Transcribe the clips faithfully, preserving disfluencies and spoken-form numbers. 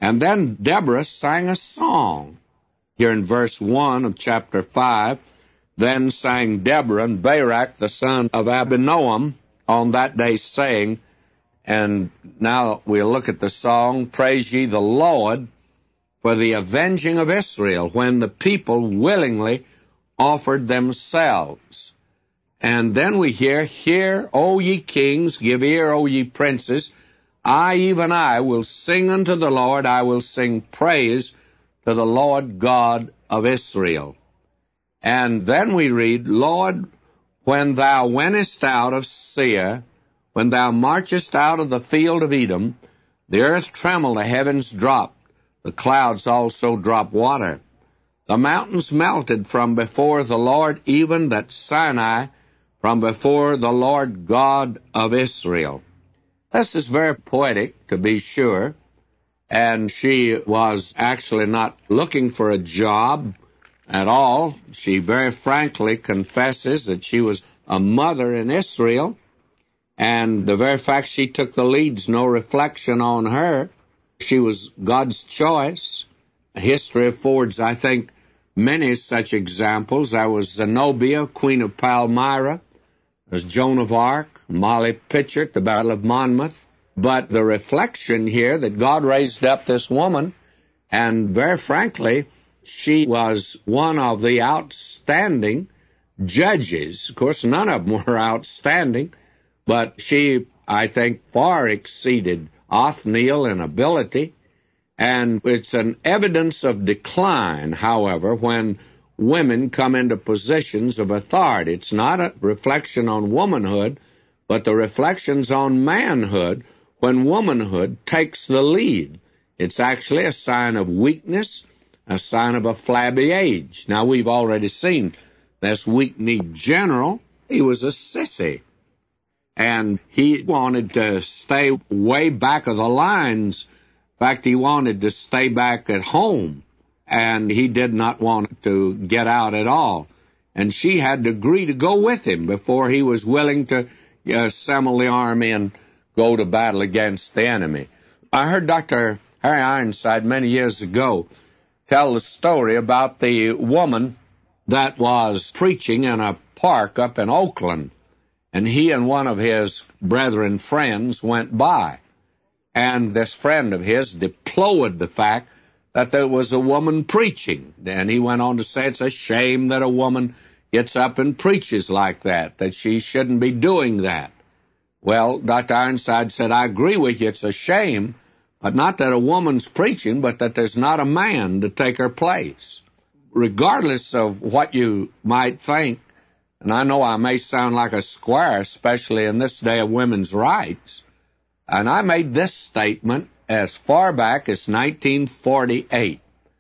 And then Deborah sang a song. Here in verse one of chapter five, then sang Deborah and Barak, the son of Abinoam, on that day, saying, and now we'll look at the song, Praise ye the Lord for the avenging of Israel, when the people willingly offered themselves. And then we hear, Hear, O ye kings, give ear, O ye princes, I, even I, will sing unto the Lord, I will sing praise to the Lord God of Israel. And then we read, Lord, when thou wentest out of Seir, when thou marchest out of the field of Edom, the earth trembled, the heavens dropped, the clouds also dropped water. The mountains melted from before the Lord, even that Sinai, from before the Lord God of Israel. This is very poetic, to be sure, and she was actually not looking for a job at all. She very frankly confesses that she was a mother in Israel, and the very fact she took the lead's no reflection on her. She was God's choice. History affords, I think, many such examples. There was Zenobia, Queen of Palmyra. There's Joan of Arc, Molly Pitcher at the Battle of Monmouth. But the reflection here that God raised up this woman, and very frankly, she was one of the outstanding judges. Of course, none of them were outstanding, but she, I think, far exceeded Othniel in ability. And it's an evidence of decline, however, when women come into positions of authority. It's not a reflection on womanhood, but the reflection's on manhood when womanhood takes the lead. It's actually a sign of weakness, a sign of a flabby age. Now, we've already seen this weak-kneed general. He was a sissy, and he wanted to stay way back of the lines. In fact, he wanted to stay back at home, and he did not want to get out at all. And she had to agree to go with him before he was willing to uh, assemble the army and go to battle against the enemy. I heard Doctor Harry Ironside many years ago tell the story about the woman that was preaching in a park up in Oakland, and he and one of his brethren friends went by. And this friend of his deplored the fact that there was a woman preaching. And he went on to say it's a shame that a woman gets up and preaches like that, that she shouldn't be doing that. Well, Doctor Ironside said, I agree with you, it's a shame, but not that a woman's preaching, but that there's not a man to take her place. Regardless of what you might think, and I know I may sound like a square, especially in this day of women's rights, and I made this statement as far back as nineteen forty-eight.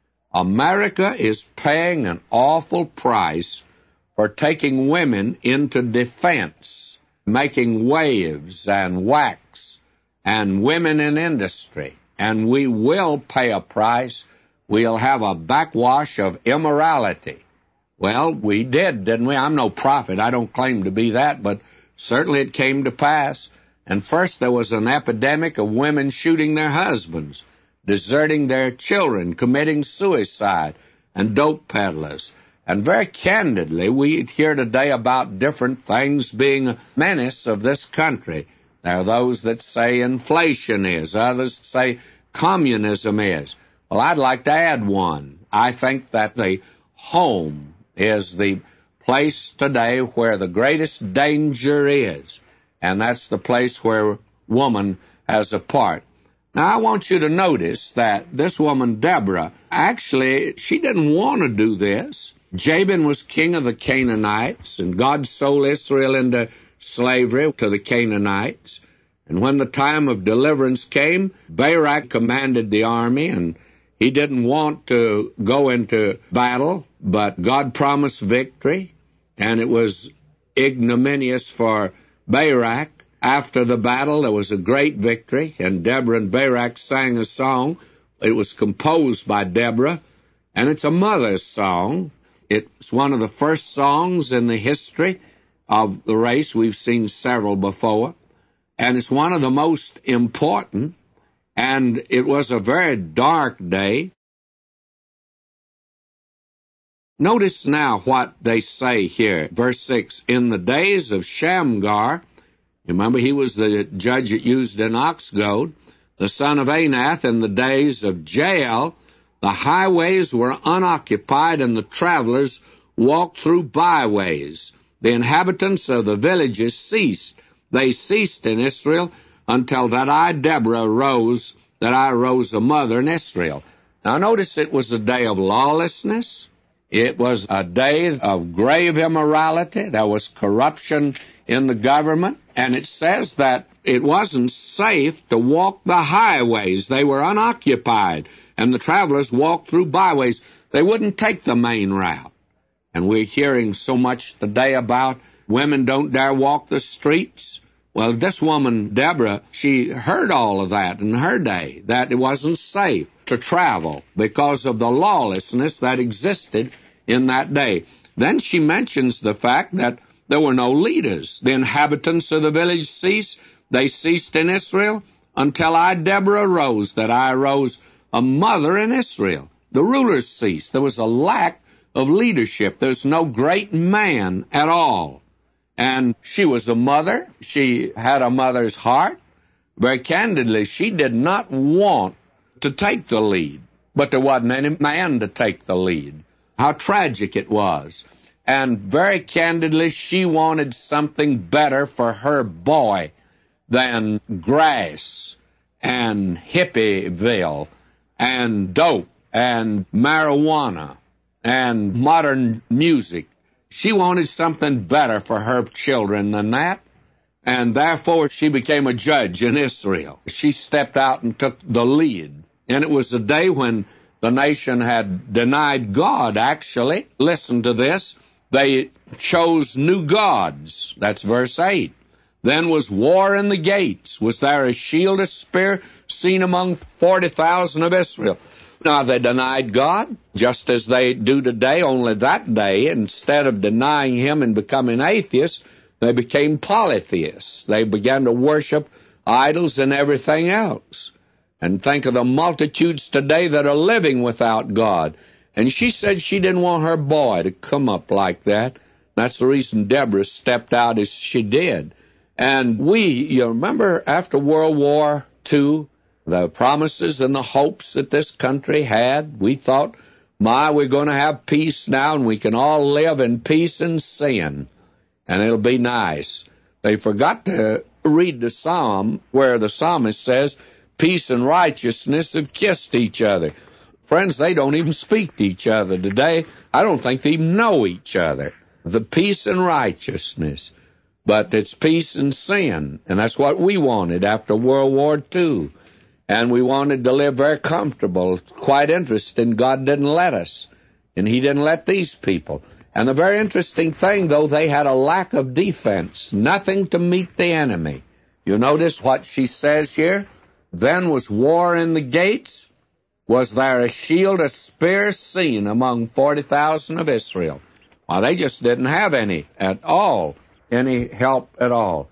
America is paying an awful price for taking women into defense, making waves and wax, and women in industry. And we will pay a price. We'll have a backwash of immorality. Well, we did, didn't we? I'm no prophet. I don't claim to be that, but certainly it came to pass. And first there was an epidemic of women shooting their husbands, deserting their children, committing suicide, and dope peddlers. And very candidly, we hear today about different things being a menace of this country. There are those that say inflation is, others say communism is. Well, I'd like to add one. I think that the home is the place today where the greatest danger is, and that's the place where woman has a part. Now, I want you to notice that this woman, Deborah, actually, she didn't want to do this. Jabin was king of the Canaanites, and God sold Israel into slavery to the Canaanites. And when the time of deliverance came, Barak commanded the army, and he didn't want to go into battle, but God promised victory, and it was ignominious for Barak. After the battle, there was a great victory, and Deborah and Barak sang a song. It was composed by Deborah, and it's a mother's song. It's one of the first songs in the history of the race. We've seen several before. And it's one of the most important. and it was a very dark day. Notice now what they say here, verse six. In the days of Shamgar, remember he was the judge that used an ox goad, the son of Anath, in the days of Jael, the highways were unoccupied and the travelers walked through byways. The inhabitants of the villages ceased. They ceased in Israel until that I, Deborah, rose, that I rose a mother in Israel. Now notice it was a day of lawlessness. It was a day of grave immorality. There was corruption in the government. And it says that it wasn't safe to walk the highways. They were unoccupied. And the travelers walked through byways. They wouldn't take the main route. And we're hearing so much today about women don't dare walk the streets. Well, this woman, Deborah, she heard all of that in her day, that it wasn't safe to travel because of the lawlessness that existed in that day. Then she mentions the fact that there were no leaders. The inhabitants of the village ceased. They ceased in Israel until I, Deborah, rose, that I rose a mother in Israel. The rulers ceased. There was a lack of leadership. There's no great man at all. And she was a mother. She had a mother's heart. Very candidly, she did not want to take the lead. But there wasn't any man to take the lead. How tragic it was. And very candidly, she wanted something better for her boy than grass and hippieville and dope and marijuana and modern music. She wanted something better for her children than that, and therefore she became a judge in Israel. She stepped out and took the lead, and it was a day when the nation had denied God, actually. Listen to this. They chose new gods. That's verse eight. Then was war in the gates. Was there a shield, a spear, seen among forty thousand of Israel? Now, they denied God, just as they do today, only that day, instead of denying Him and becoming atheists, they became polytheists. They began to worship idols and everything else. And think of the multitudes today that are living without God. And she said she didn't want her boy to come up like that. That's the reason Deborah stepped out as she did. And we, you remember, after World War Two, the promises and the hopes that this country had, we thought, my, we're going to have peace now and we can all live in peace and sin, and it'll be nice. They forgot to read the psalm where the psalmist says, peace and righteousness have kissed each other. Friends, they don't even speak to each other today. I don't think they even know each other. The peace and righteousness. But it's peace and sin, and that's what we wanted after World War Two. And we wanted to live very comfortable. Quite interesting. God didn't let us. And He didn't let these people. And the very interesting thing, though, they had a lack of defense. Nothing to meet the enemy. You notice what she says here? Then was war in the gates. Was there a shield, a spear seen among forty thousand of Israel? Well, they just didn't have any at all. Any help at all.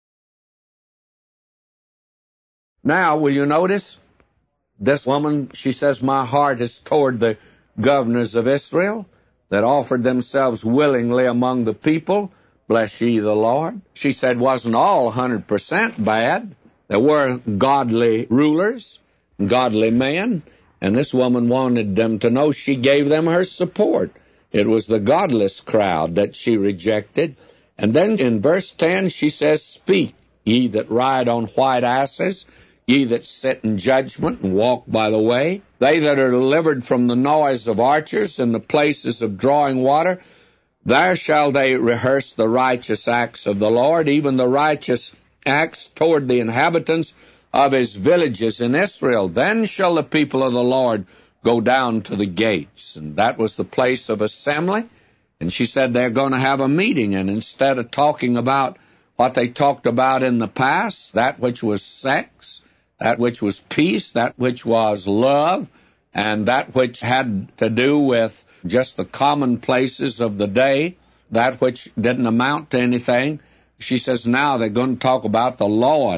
Now, will you notice? This woman, she says, my heart is toward the governors of Israel that offered themselves willingly among the people. Bless ye the Lord. She said wasn't all one hundred percent bad. There were godly rulers, godly men, and this woman wanted them to know she gave them her support. It was the godless crowd that she rejected. And then in verse ten, she says, speak, ye that ride on white asses, ye that sit in judgment and walk by the way, they that are delivered from the noise of archers and the places of drawing water, there shall they rehearse the righteous acts of the Lord, even the righteous acts toward the inhabitants of His villages in Israel. Then shall the people of the Lord go down to the gates. And that was the place of assembly. And she said they're going to have a meeting, and instead of talking about what they talked about in the past, that which was sex, that which was peace, that which was love, and that which had to do with just the commonplaces of the day, that which didn't amount to anything, she says now they're going to talk about the Lord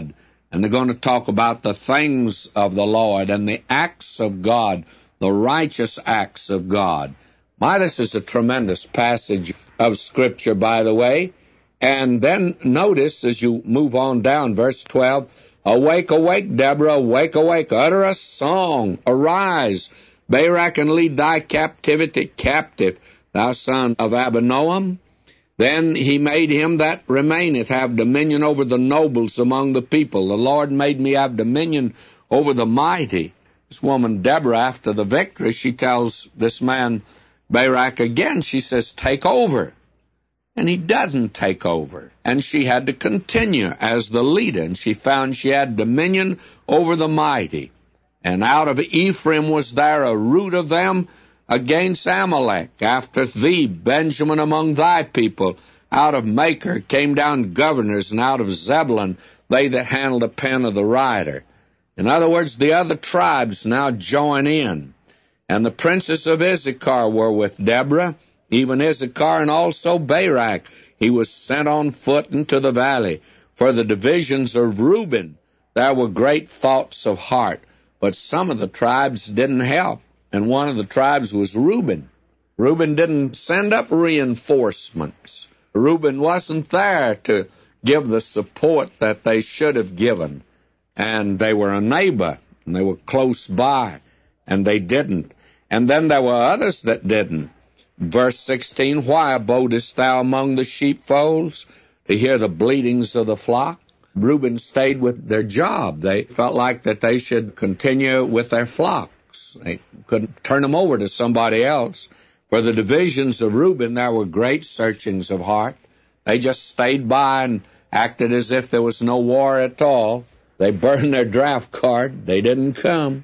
And they're going to talk about the things of the Lord and the acts of God, the righteous acts of God. My, this is a tremendous passage of Scripture, by the way. And then notice, as you move on down, verse twelve, awake, awake, Deborah, awake, awake, utter a song, arise, Barak, and lead thy captivity captive, thou son of Abinoam. Then he made him that remaineth have dominion over the nobles among the people. The Lord made me have dominion over the mighty. This woman, Deborah, after the victory, she tells this man, Barak, again, she says, take over. And he doesn't take over. And she had to continue as the leader, and she found she had dominion over the mighty. And out of Ephraim was there a root of them against Amalek. After thee, Benjamin, among thy people, out of Machir came down governors, and out of Zebulun they that handled the pen of the writer. In other words, the other tribes now join in. And the princes of Issachar were with Deborah, even Issachar and also Barak. He was sent on foot into the valley. For the divisions of Reuben, there were great thoughts of heart. But some of the tribes didn't help, and one of the tribes was Reuben. Reuben didn't send up reinforcements. Reuben wasn't there to give the support that they should have given. And they were a neighbor, and they were close by, and they didn't. And then there were others that didn't. Verse sixteen, why abodest thou among the sheepfolds to hear the bleatings of the flock? Reuben stayed with their job. They felt like that they should continue with their flocks. They couldn't turn them over to somebody else. For the divisions of Reuben, there were great searchings of heart. They just stayed by and acted as if there was no war at all. They burned their draft card. They didn't come.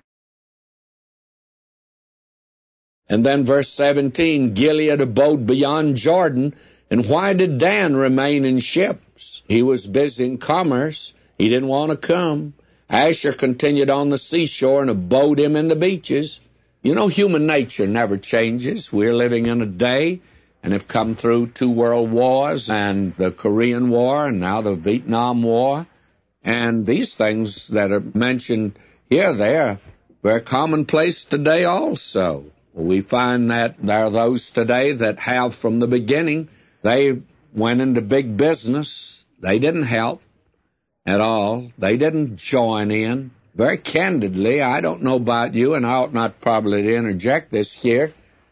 And then verse seventeen, Gilead abode beyond Jordan. And why did Dan remain in ships? He was busy in commerce. He didn't want to come. Asher continued on the seashore and abode him in the beaches. You know, human nature never changes. We're living in a day and have come through two world wars and the Korean War and now the Vietnam War. And these things that are mentioned here, they're very commonplace today also. We find that there are those today that have from the beginning, they went into big business. They didn't help at all. They didn't join in. Very candidly, I don't know about you, and I ought not probably to interject this here,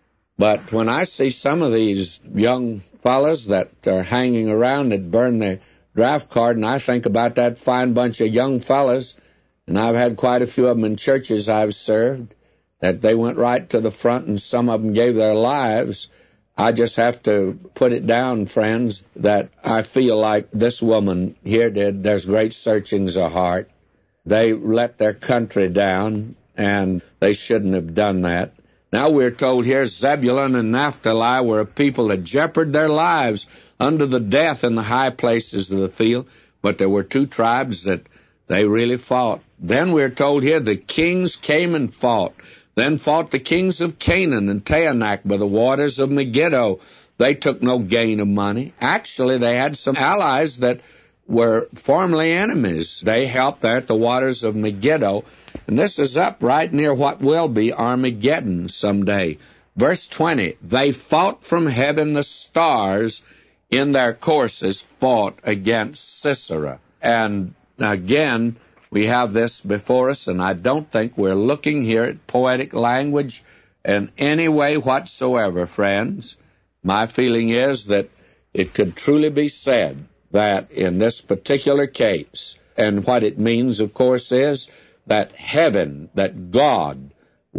but when I see some of these young fellas that are hanging around that burn their draft card, and I think about that fine bunch of young fellas, and I've had quite a few of them in churches I've served, that they went right to the front and some of them gave their lives. I just have to put it down, friends, that I feel like this woman here did. There's great searchings of heart. They let their country down, and they shouldn't have done that. Now we're told here Zebulun and Naphtali were a people that jeoparded their lives under the death in the high places of the field, but there were two tribes that they really fought. Then we're told here the kings came and fought. Then fought the kings of Canaan and Taanach by the waters of Megiddo. They took no gain of money. Actually, they had some allies that were formerly enemies. They helped there at the waters of Megiddo. And this is up right near what will be Armageddon someday. Verse twenty, they fought from heaven, the stars in their courses fought against Sisera. And again, we have this before us, and I don't think we're looking here at poetic language in any way whatsoever, friends. My feeling is that it could truly be said that in this particular case, and what it means, of course, is that heaven, that God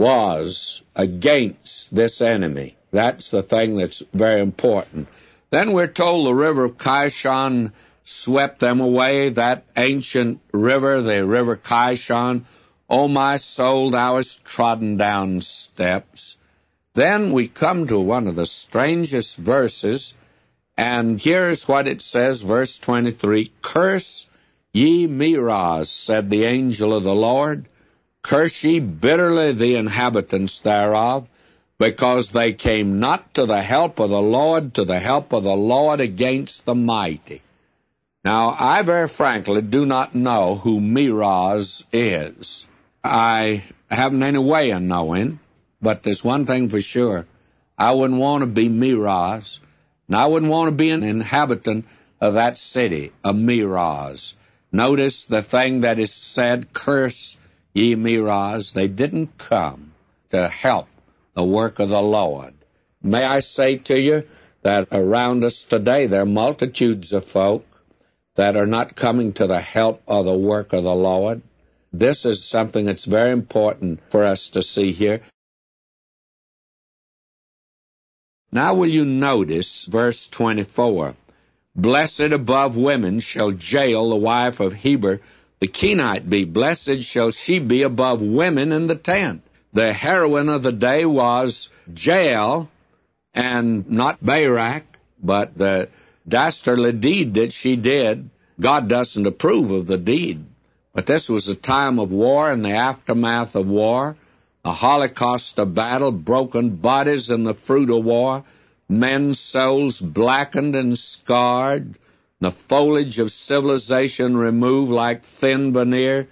was against this enemy. That's the thing that's very important. Then we're told the river of Kishon swept them away, that ancient river, the river Kishon. O my soul, thou hast trodden down steps. Then we come to one of the strangest verses, and here's what it says, verse twenty-three, curse ye Meroz, said the angel of the Lord, curse ye bitterly the inhabitants thereof, because they came not to the help of the Lord, to the help of the Lord against the mighty. Now, I very frankly do not know who Meroz is. I haven't any way of knowing, but there's one thing for sure. I wouldn't want to be Meroz, and I wouldn't want to be an inhabitant of that city, a Meroz. Notice the thing that is said, curse ye Meroz. They didn't come to help the work of the Lord. May I say to you that around us today there are multitudes of folk that are not coming to the help of the work of the Lord. This is something that's very important for us to see here. Now will you notice verse twenty-four. Blessed above women shall Jael, the wife of Heber, the Kenite, be. Blessed shall she be above women in the tent. The heroine of the day was Jael, and not Barak, but the dastardly deed that she did. God doesn't approve of the deed. But this was a time of war and the aftermath of war, a holocaust of battle, broken bodies and the fruit of war, men's souls blackened and scarred, the foliage of civilization removed like thin veneer,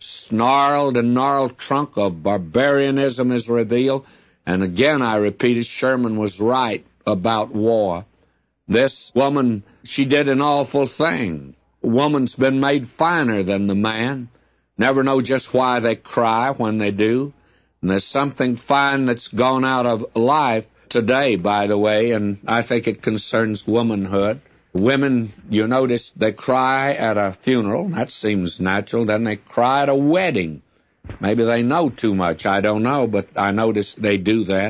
snarled and gnarled trunk of barbarianism is revealed. And again, I repeat it, Sherman was right about war. This woman, she did an awful thing. A woman's been made finer than the man. Never know just why they cry when they do. And there's something fine that's gone out of life today, by the way, and I think it concerns womanhood. Women, you notice, they cry at a funeral. That seems natural. Then they cry at a wedding. Maybe they know too much. I don't know, but I notice they do that.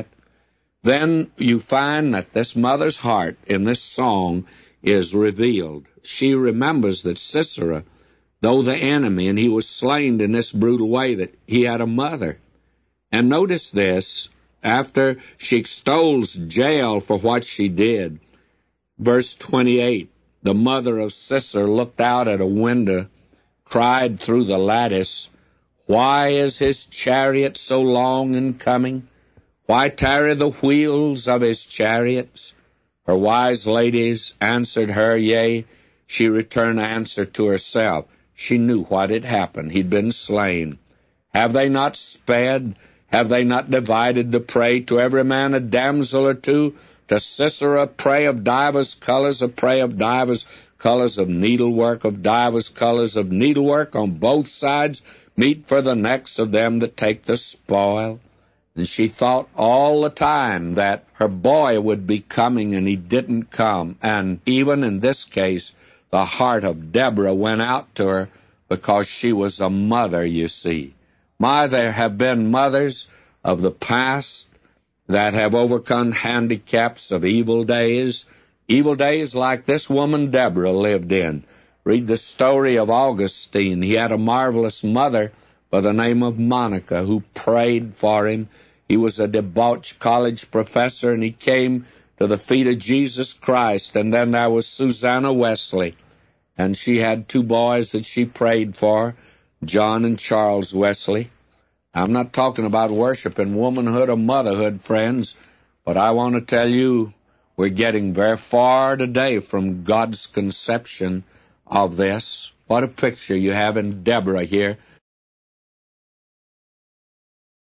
Then you find that this mother's heart in this song is revealed. She remembers that Sisera, though the enemy, and he was slain in this brutal way, that he had a mother. And notice this, after she extols Jael for what she did, verse twenty-eight, the mother of Sisera looked out at a window, cried through the lattice, why is his chariot so long in coming? Why tarry the wheels of his chariots? Her wise ladies answered her, yea, she returned answer to herself. She knew what had happened. He'd been slain. Have they not sped? Have they not divided the prey? To every man a damsel or two? To Sisera a prey of divers colors, a prey of divers colors of needlework, of divers colors of needlework on both sides, meet for the necks of them that take the spoil. And she thought all the time that her boy would be coming, and he didn't come. And even in this case, the heart of Deborah went out to her because she was a mother, you see. My, there have been mothers of the past that have overcome handicaps of evil days, evil days like this woman Deborah lived in. Read the story of Augustine. He had a marvelous mother by the name of Monica who prayed for him. He was a debauched college professor, and he came to the feet of Jesus Christ. And then there was Susanna Wesley, and she had two boys that she prayed for, John and Charles Wesley. I'm not talking about worshiping womanhood or motherhood, friends, but I want to tell you we're getting very far today from God's conception of this. What a picture you have in Deborah here.